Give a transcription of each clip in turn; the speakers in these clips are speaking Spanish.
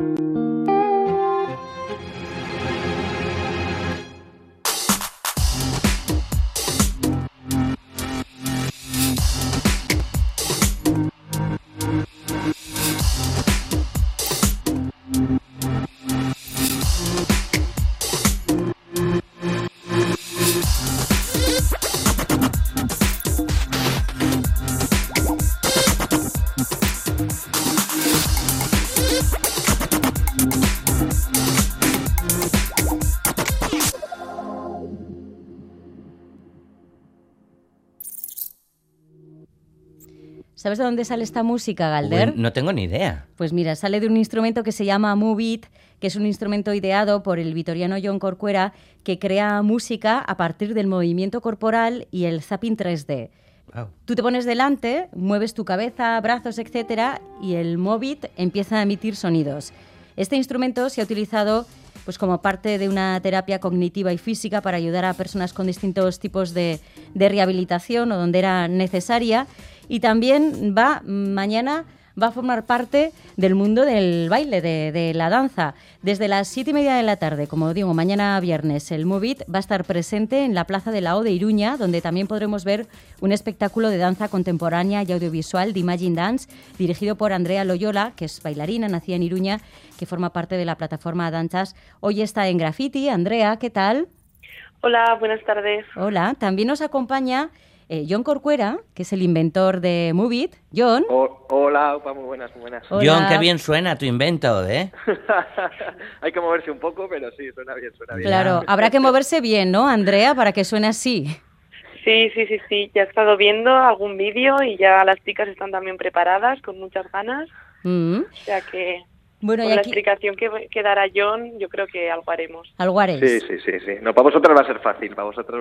¿Sabes de dónde sale esta música, Galder? Uy, no tengo ni idea. Pues mira, sale de un instrumento que se llama Move-It, que es un instrumento ideado por el vitoriano John Corcuera, que crea música a partir del movimiento corporal y el zapping 3D. Wow. Tú te pones delante, mueves tu cabeza, brazos, etcétera, y el Move-It empieza a emitir sonidos. Este instrumento se ha utilizado pues como parte de una terapia cognitiva y física para ayudar a personas con distintos tipos de rehabilitación o donde era necesaria. Y también mañana va a formar parte del mundo del baile, de la danza. Desde las 7:30 de la tarde, como digo, mañana viernes, el Move-It va a estar presente en la Plaza de la O de Iruña, donde también podremos ver un espectáculo de danza contemporánea y audiovisual de Imagine Dance, dirigido por Andrea Loyola, que es bailarina, nacida en Iruña, que forma parte de la plataforma Danzas. Hoy está en Graffiti. Andrea, ¿qué tal? Hola, buenas tardes. Hola, también nos acompaña John Corcuera, que es el inventor de Move-It. John. Hola, Opa, muy buenas, muy buenas. Hola. John, qué bien suena tu invento, ¿eh? Hay que moverse un poco, pero sí, suena bien, suena bien. Claro, habrá que moverse bien, ¿no, Andrea, para que suene así? Sí. Ya he estado viendo algún vídeo y ya las chicas están también preparadas, con muchas ganas. O sea que... Bueno, con y la aquí... explicación que dará John, yo creo que algo haremos. Algo haréis. Sí. No, para vosotros va a ser fácil,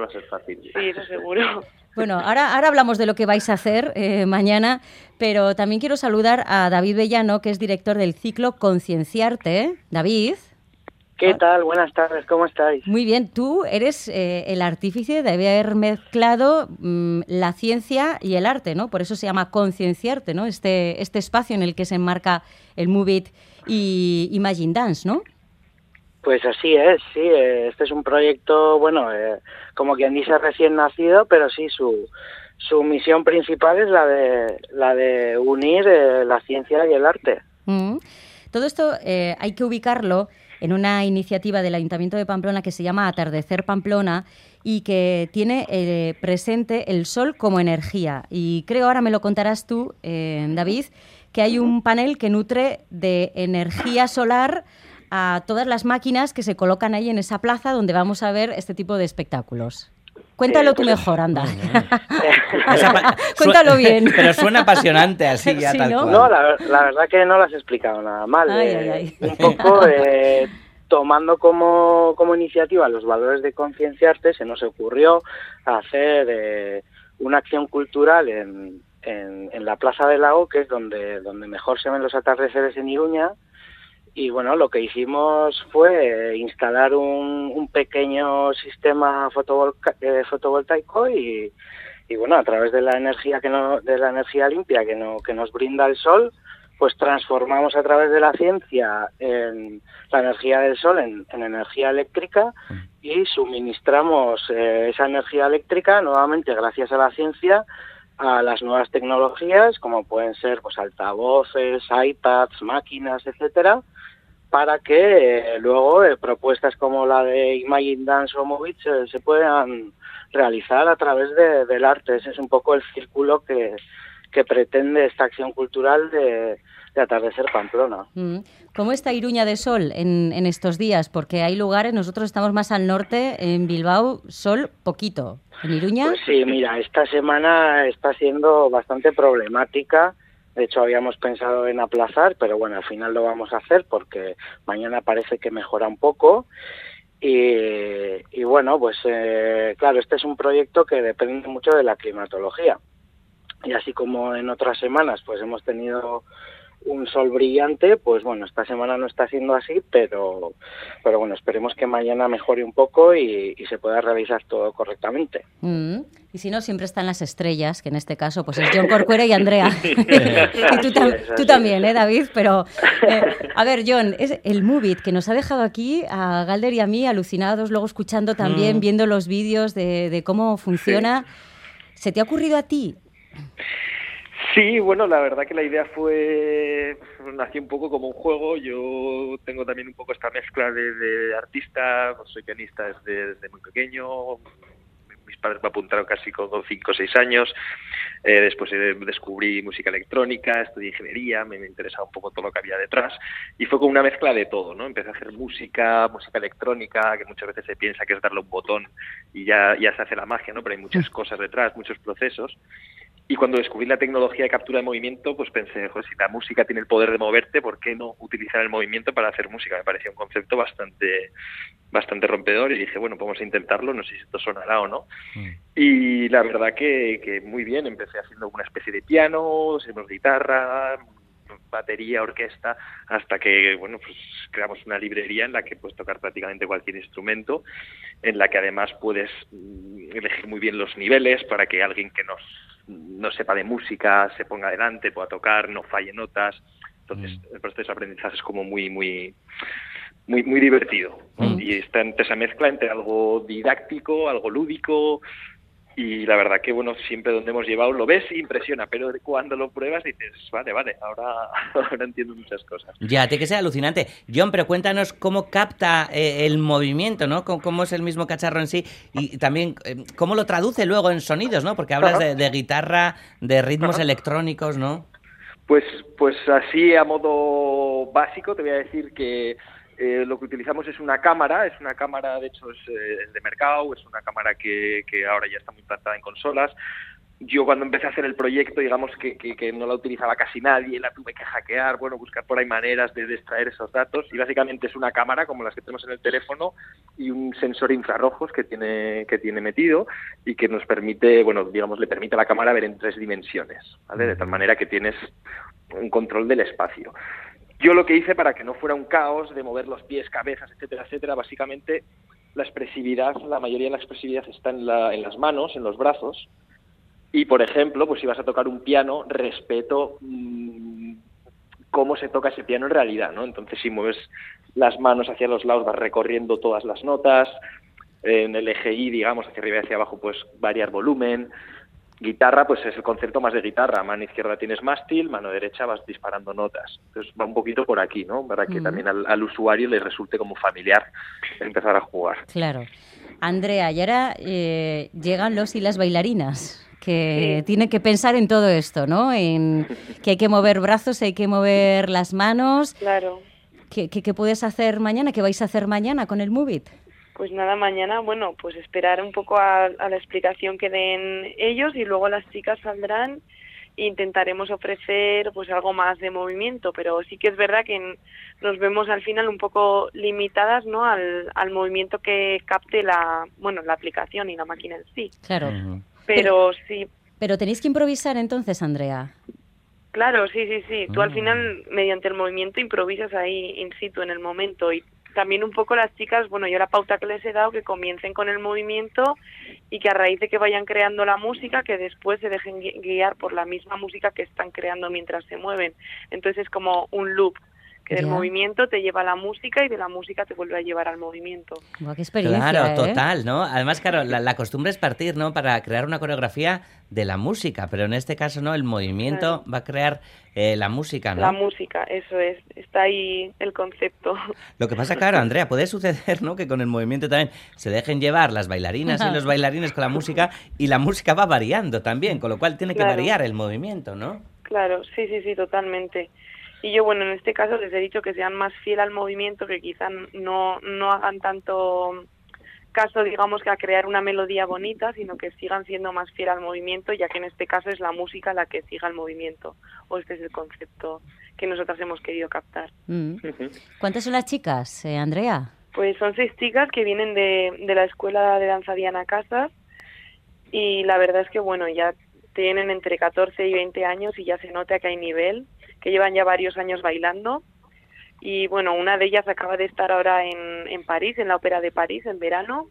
Sí, eso seguro. Bueno, ahora hablamos de lo que vais a hacer mañana, pero también quiero saludar a David Bellano, que es director del ciclo Concienciarte. David. ¿Qué tal? Buenas tardes, ¿cómo estáis? Muy bien, tú eres el artífice de haber mezclado la ciencia y el arte, ¿no? Por eso se llama Concienciarte, ¿no? Este espacio en el que se enmarca el Move-It y Imagine Dance, ¿no? Pues así es, sí. Este es un proyecto, bueno, como quien dice recién nacido, pero sí, su misión principal es la de unir la ciencia y el arte. Todo esto hay que ubicarlo en una iniciativa del Ayuntamiento de Pamplona que se llama Atardecer Pamplona y que tiene presente el sol como energía. Y creo, ahora me lo contarás tú, David, que hay un panel que nutre de energía solar a todas las máquinas que se colocan ahí en esa plaza donde vamos a ver este tipo de espectáculos. Cuéntalo tú mejor, anda. Cuéntalo bien. Pero suena apasionante así ya, sí, tal ¿no? cual. No, la verdad que no lo has explicado nada mal. Ay. Un poco tomando como iniciativa los valores de Concienciarte, se nos ocurrió hacer una acción cultural en la Plaza de la O, que es donde mejor se ven los atardeceres en Iruña. Y bueno, lo que hicimos fue instalar un pequeño sistema fotovoltaico y bueno, a través de la energía de la energía limpia que nos brinda el sol, pues transformamos a través de la ciencia en la energía del sol en energía eléctrica y suministramos esa energía eléctrica nuevamente gracias a la ciencia a las nuevas tecnologías, como pueden ser pues altavoces, iPads, máquinas, etcétera, para que luego propuestas como la de Imagine Dance o Move-It se puedan realizar a través del arte. Ese es un poco el círculo que pretende esta acción cultural de Atardecer Pamplona. ¿Cómo está Iruña de sol en estos días? Porque hay lugares, nosotros estamos más al norte, en Bilbao, sol poquito. ¿En Iruña? Pues sí, mira, esta semana está siendo bastante problemática. De hecho, habíamos pensado en aplazar, pero bueno, al final lo vamos a hacer porque mañana parece que mejora un poco. Y bueno, pues claro, este es un proyecto que depende mucho de la climatología. Y así como en otras semanas pues hemos tenido un sol brillante, pues bueno, esta semana no está siendo así, pero bueno, esperemos que mañana mejore un poco y se pueda realizar todo correctamente. Y si no, siempre están las estrellas, que en este caso pues es Jon Corcuera y Andrea. Y tú también, David, pero a ver, Jon, es el Move It que nos ha dejado aquí a Galder y a mí alucinados, luego escuchando también, viendo los vídeos de cómo funciona. Sí. ¿Se te ha ocurrido a ti? Sí, bueno, la verdad que la idea nació un poco como un juego. Yo tengo también un poco esta mezcla de artista, soy pianista desde muy pequeño. Mis padres me apuntaron casi con 5 o 6 años. Después descubrí música electrónica, estudié ingeniería, me interesaba un poco todo lo que había detrás y fue como una mezcla de todo, ¿no? Empecé a hacer música electrónica, que muchas veces se piensa que es darle un botón y ya se hace la magia, ¿no? Pero hay muchas cosas detrás, muchos procesos. Y cuando descubrí la tecnología de captura de movimiento, pues pensé, joder, si la música tiene el poder de moverte, ¿por qué no utilizar el movimiento para hacer música? Me parecía un concepto bastante rompedor y dije, bueno, vamos a intentarlo, no sé si esto sonará o no. Y la verdad que muy bien, empecé haciendo una especie de piano, guitarra, batería, orquesta, hasta que, bueno, pues creamos una librería en la que puedes tocar prácticamente cualquier instrumento, en la que además puedes elegir muy bien los niveles para que alguien que no sepa de música se ponga adelante, pueda tocar, no falle notas. Entonces el proceso de aprendizaje es como muy divertido. Y está entre esa mezcla entre algo didáctico, algo lúdico, y la verdad que, bueno, siempre donde hemos llevado lo ves e impresiona, pero cuando lo pruebas dices, vale, ahora entiendo muchas cosas. Ya, tiene que ser alucinante. Jon, pero cuéntanos cómo capta el movimiento, ¿no? Cómo es el mismo cacharro en sí y también cómo lo traduce luego en sonidos, ¿no? Porque hablas de guitarra, de ritmos electrónicos, ¿no? Pues así a modo básico te voy a decir que lo que utilizamos es una cámara, de hecho es de mercado, es una cámara que ahora ya está muy implantada en consolas. Yo cuando empecé a hacer el proyecto, digamos que no la utilizaba casi nadie, la tuve que hackear, bueno, buscar por ahí maneras de extraer esos datos, y básicamente es una cámara como las que tenemos en el teléfono y un sensor infrarrojos que tiene metido y que nos permite, bueno, digamos, le permite a la cámara ver en 3 dimensiones, ¿vale? De tal manera que tienes un control del espacio. Yo lo que hice para que no fuera un caos de mover los pies, cabezas, etcétera, básicamente la mayoría de la expresividad está en las manos, en los brazos, y por ejemplo, pues si vas a tocar un piano, respeto cómo se toca ese piano en realidad, ¿no? Entonces si mueves las manos hacia los lados vas recorriendo todas las notas, en el eje I, digamos, hacia arriba y hacia abajo, pues variar volumen. Guitarra, pues es el concepto más de guitarra. Mano izquierda tienes mástil, mano derecha vas disparando notas. Entonces va un poquito por aquí, ¿no? Para que también al usuario le resulte como familiar empezar a jugar. Claro. Andrea, y ahora llegan los y las bailarinas, que tienen que pensar en todo esto, ¿no? En que hay que mover brazos, hay que mover las manos. Claro. ¿Qué puedes hacer mañana? ¿Qué vais a hacer mañana con el Move It? Pues nada, mañana, bueno, pues esperar un poco a la explicación que den ellos y luego las chicas saldrán e intentaremos ofrecer pues algo más de movimiento, pero sí que es verdad que nos vemos al final un poco limitadas, ¿no? al movimiento que capte la aplicación y la máquina en sí. Claro. Pero sí. Pero tenéis que improvisar entonces, Andrea. Claro, sí. Tú al final, mediante el movimiento, improvisas ahí in situ, en el momento. Y también un poco las chicas, bueno, yo la pauta que les he dado, que comiencen con el movimiento y que a raíz de que vayan creando la música, que después se dejen guiar por la misma música que están creando mientras se mueven. Entonces es como un loop, que del movimiento te lleva a la música y de la música te vuelve a llevar al movimiento. Buah, qué experiencia, claro, total, ¿no? Además, claro, la costumbre es partir, ¿no? Para crear una coreografía de la música, pero en este caso, ¿no? El movimiento va a crear la música, ¿no? La música, eso es, está ahí el concepto. Lo que pasa, claro, Andrea, puede suceder, ¿no? Que con el movimiento también se dejen llevar las bailarinas y los bailarines con la música y la música va variando también, con lo cual tiene que variar el movimiento, ¿no? Claro, sí, totalmente. Y yo, bueno, en este caso les he dicho que sean más fieles al movimiento, que quizás no hagan tanto caso, digamos, que a crear una melodía bonita, sino que sigan siendo más fieles al movimiento, ya que en este caso es la música la que siga el movimiento, o este es el concepto que nosotras hemos querido captar. ¿Cuántas son las chicas, Andrea? Pues son 6 chicas que vienen de la Escuela de Danza Diana Casas, y la verdad es que, bueno, ya tienen entre 14 y 20 años y ya se nota que hay nivel. que llevan ya varios años bailando. Y bueno, una de ellas acaba de estar ahora en París, en la Ópera de París, en verano.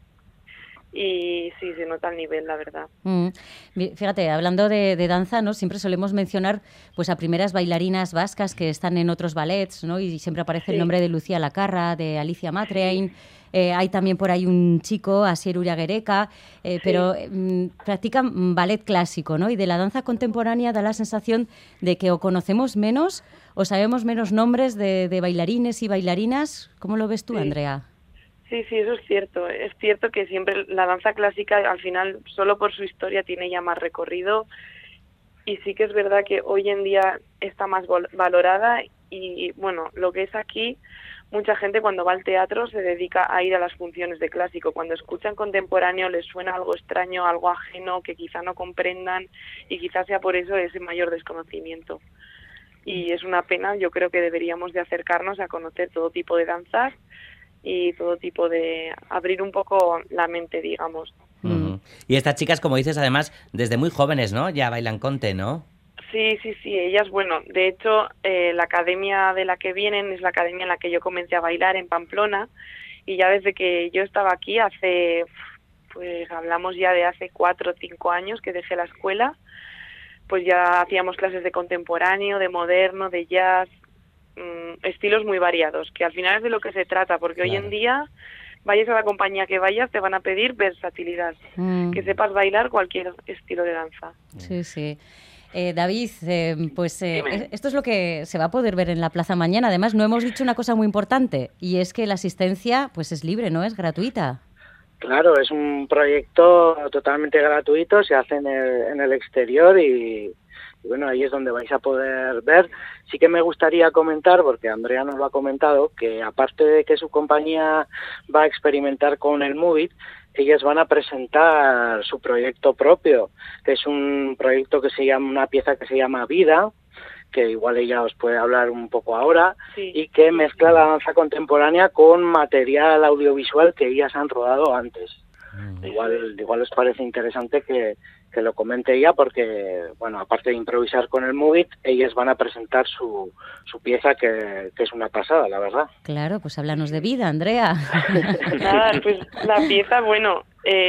Y sí, se nota el nivel, la verdad. Fíjate, hablando de danza, ¿no? Siempre solemos mencionar pues a primeras bailarinas vascas que están en otros ballets, ¿no? Y siempre aparece el nombre de Lucía Lacarra, de Alicia Matrein. Hay también por ahí un chico, Asier Uragereka, pero practican ballet clásico, ¿no? Y de la danza contemporánea da la sensación de que o conocemos menos o sabemos menos nombres de bailarines y bailarinas. ¿Cómo lo ves tú, Andrea? Sí, eso es cierto. Es cierto que siempre la danza clásica al final, solo por su historia, tiene ya más recorrido, y sí que es verdad que hoy en día está más valorada. Y bueno, lo que es aquí, mucha gente cuando va al teatro se dedica a ir a las funciones de clásico. Cuando escuchan contemporáneo les suena algo extraño, algo ajeno, que quizá no comprendan, y quizás sea por eso ese mayor desconocimiento. Y es una pena. Yo creo que deberíamos de acercarnos a conocer todo tipo de danzas y todo tipo de... abrir un poco la mente, digamos. Y estas chicas, como dices, además, desde muy jóvenes, ¿no? Ya bailan conte, ¿no? Sí, ellas, bueno, de hecho, la academia de la que vienen es la academia en la que yo comencé a bailar en Pamplona, y ya desde que yo estaba aquí, pues hablamos ya de hace 4 o 5 años que dejé la escuela, pues ya hacíamos clases de contemporáneo, de moderno, de jazz, estilos muy variados, que al final es de lo que se trata, porque hoy en día, vayas a la compañía que vayas, te van a pedir versatilidad, que sepas bailar cualquier estilo de danza. Sí. David, esto es lo que se va a poder ver en la plaza mañana. Además, no hemos dicho una cosa muy importante, y es que la asistencia pues es libre, ¿no? Es gratuita. Claro, es un proyecto totalmente gratuito, se hace en el exterior y bueno, ahí es donde vais a poder ver. Sí que me gustaría comentar, porque Andrea nos lo ha comentado, que aparte de que su compañía va a experimentar con el Move It, ellas van a presentar su proyecto propio, que es un proyecto una pieza que se llama Vida, que igual ella os puede hablar un poco ahora, y que mezcla la danza contemporánea con material audiovisual que ellas han rodado antes. Igual os parece interesante que lo comente ella, porque, bueno, aparte de improvisar con el Move It, ellas van a presentar su pieza, que es una pasada, la verdad. Claro, pues háblanos de Vida, Andrea. Nada, pues la pieza, bueno,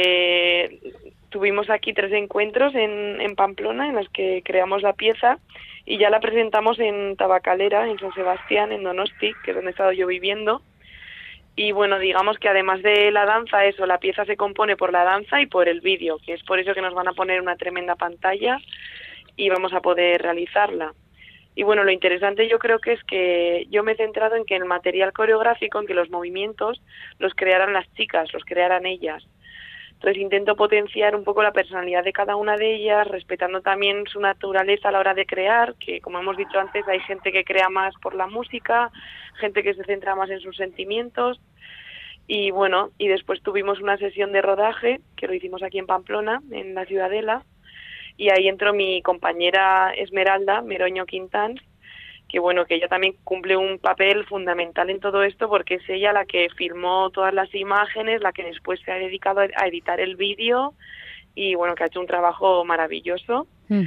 tuvimos aquí 3 encuentros en Pamplona en los que creamos la pieza, y ya la presentamos en Tabacalera, en San Sebastián, en Donosti, que es donde he estado yo viviendo. Y bueno, digamos que además de la danza, la pieza se compone por la danza y por el vídeo, que es por eso que nos van a poner una tremenda pantalla y vamos a poder realizarla. Y bueno, lo interesante yo creo que es que yo me he centrado en que el material coreográfico, en que los movimientos los crearan las chicas, los crearan ellas. Entonces intento potenciar un poco la personalidad de cada una de ellas, respetando también su naturaleza a la hora de crear, que como hemos dicho antes, hay gente que crea más por la música, gente que se centra más en sus sentimientos. Y bueno, y después tuvimos una sesión de rodaje, que lo hicimos aquí en Pamplona, en la Ciudadela, y ahí entró mi compañera Esmeralda Meroño Quintans, que bueno, que ella también cumple un papel fundamental en todo esto, porque es ella la que filmó todas las imágenes, la que después se ha dedicado a editar el vídeo, y bueno, que ha hecho un trabajo maravilloso.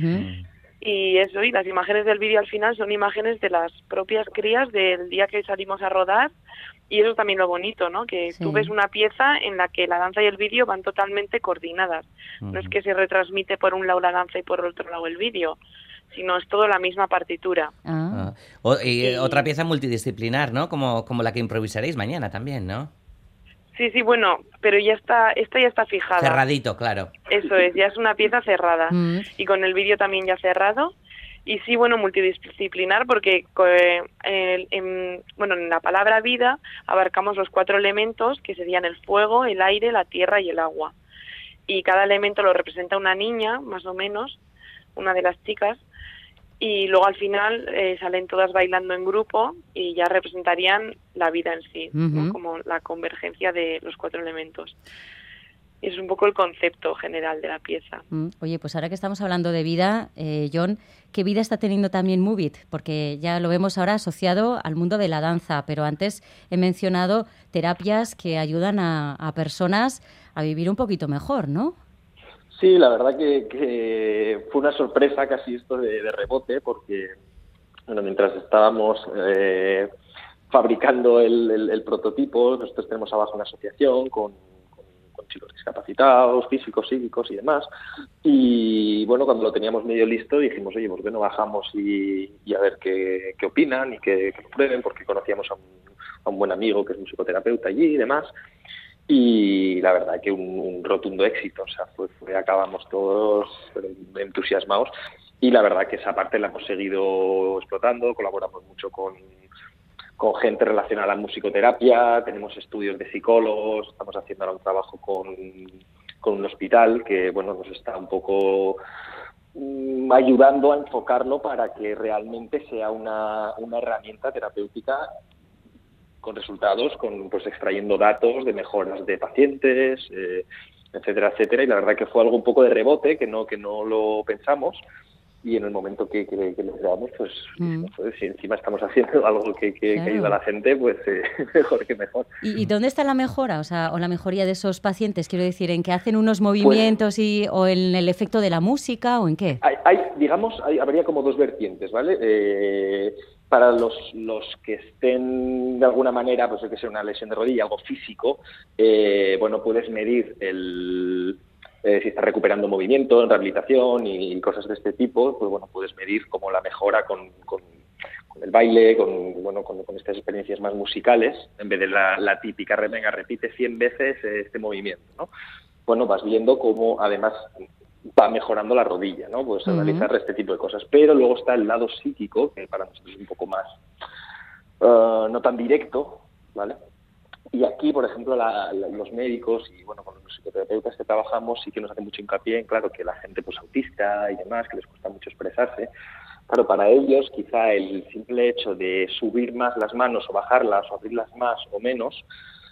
Y y las imágenes del vídeo al final son imágenes de las propias crías del día que salimos a rodar, y eso es también lo bonito, ¿no? Que tú ves una pieza en la que la danza y el vídeo van totalmente coordinadas. No es que se retransmite por un lado la danza y por otro lado el vídeo, sino es todo la misma partitura. Y otra pieza multidisciplinar, ¿no? Como la que improvisaréis mañana también, ¿no? Sí, bueno, pero esta ya está fijada. Cerradito, claro. Eso es, ya es una pieza cerrada. Y con el vídeo también ya cerrado. Y sí, bueno, multidisciplinar, porque en la palabra vida abarcamos los 4 elementos, que serían el fuego, el aire, la tierra y el agua. Y cada elemento lo representa una niña, más o menos, una de las chicas, y luego al final salen todas bailando en grupo y ya representarían la vida en sí, ¿no? Como la convergencia de los 4 elementos. Y es un poco el concepto general de la pieza. Oye, pues ahora que estamos hablando de vida, Jon, ¿qué vida está teniendo también Move It? Porque ya lo vemos ahora asociado al mundo de la danza, pero antes he mencionado terapias que ayudan a personas a vivir un poquito mejor, ¿no? Sí, la verdad que fue una sorpresa casi esto de rebote, porque Bueno, mientras estábamos fabricando el prototipo, nosotros tenemos abajo una asociación con chicos discapacitados, físicos, psíquicos y demás. Y bueno, cuando lo teníamos medio listo dijimos, oye, ¿por qué no bajamos y a ver qué opinan y que lo prueben? Porque conocíamos a un buen amigo que es un psicoterapeuta allí y demás. Y la verdad que un rotundo éxito, o sea, acabamos todos entusiasmados. Y la verdad que esa parte la hemos seguido explotando, colaboramos mucho con gente relacionada a la musicoterapia, tenemos estudios de psicólogos, estamos haciendo ahora un trabajo con un hospital que, bueno, nos está un poco ayudando a enfocarlo para que realmente sea una herramienta terapéutica con resultados, pues extrayendo datos de mejoras de pacientes, etcétera, etcétera. Y la verdad que fue algo un poco de rebote, que no lo pensamos. Y en el momento que les damos, pues si encima estamos haciendo algo que ayuda a la gente, pues mejor que mejor. ¿Y dónde está la mejora, o la mejoría de esos pacientes? Quiero decir, ¿en que hacen unos movimientos o en el efecto de la música o en qué? Habría como dos vertientes, ¿vale? Para los que estén de alguna manera, pues que sea una lesión de rodilla, algo físico, bueno, puedes medir si está recuperando movimiento en rehabilitación y cosas de este tipo, pues bueno, puedes medir como la mejora con el baile, con estas experiencias más musicales, en vez de la típica, venga, repite 100 veces este movimiento, ¿no? Bueno, vas viendo cómo además va mejorando la rodilla, ¿no? Puedes analizar este tipo de cosas. Pero luego está el lado psíquico, que para nosotros es un poco más no tan directo, ¿vale? Y aquí, por ejemplo, los médicos y bueno, con los psicoterapeutas que trabajamos sí que nos hace mucho hincapié en, claro, que la gente pues autista y demás, que les cuesta mucho expresarse. Claro, para ellos quizá el simple hecho de subir más las manos o bajarlas o abrirlas más o menos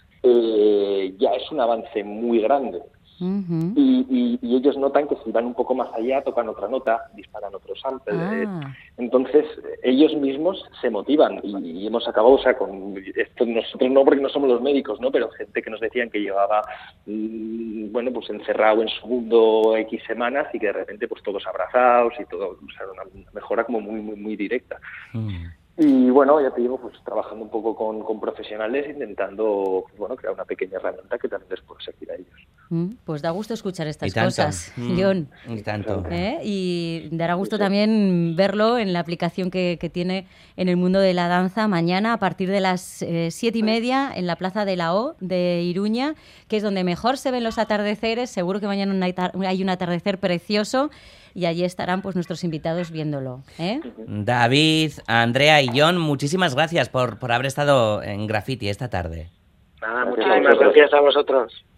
ya es un avance muy grande. Uh-huh. Y ellos notan que si van un poco más allá, tocan otra nota, disparan otro sample. Entonces, ellos mismos se motivan y hemos acabado, o sea, con esto nosotros no porque no somos los médicos, ¿no? Pero gente que nos decían que llevaba, bueno, pues encerrado en su mundo X semanas y que de repente pues todos abrazados y todo, o sea, una mejora como muy, muy, muy directa. Y bueno, ya te digo, pues trabajando un poco con profesionales, intentando, pues, bueno, crear una pequeña herramienta que también les pueda servir a ellos. Pues da gusto escuchar estas cosas, Jon. Y tanto. Y dará gusto también verlo en la aplicación que tiene en el mundo de la danza mañana a partir de las 7:30 en la Plaza de la O de Iruña, que es donde mejor se ven los atardeceres. Seguro que mañana hay un atardecer precioso. Y allí estarán pues nuestros invitados viéndolo. David, Andrea y Jon, muchísimas gracias por haber estado en Graffiti esta tarde. Nada, muchísimas gracias a vosotros.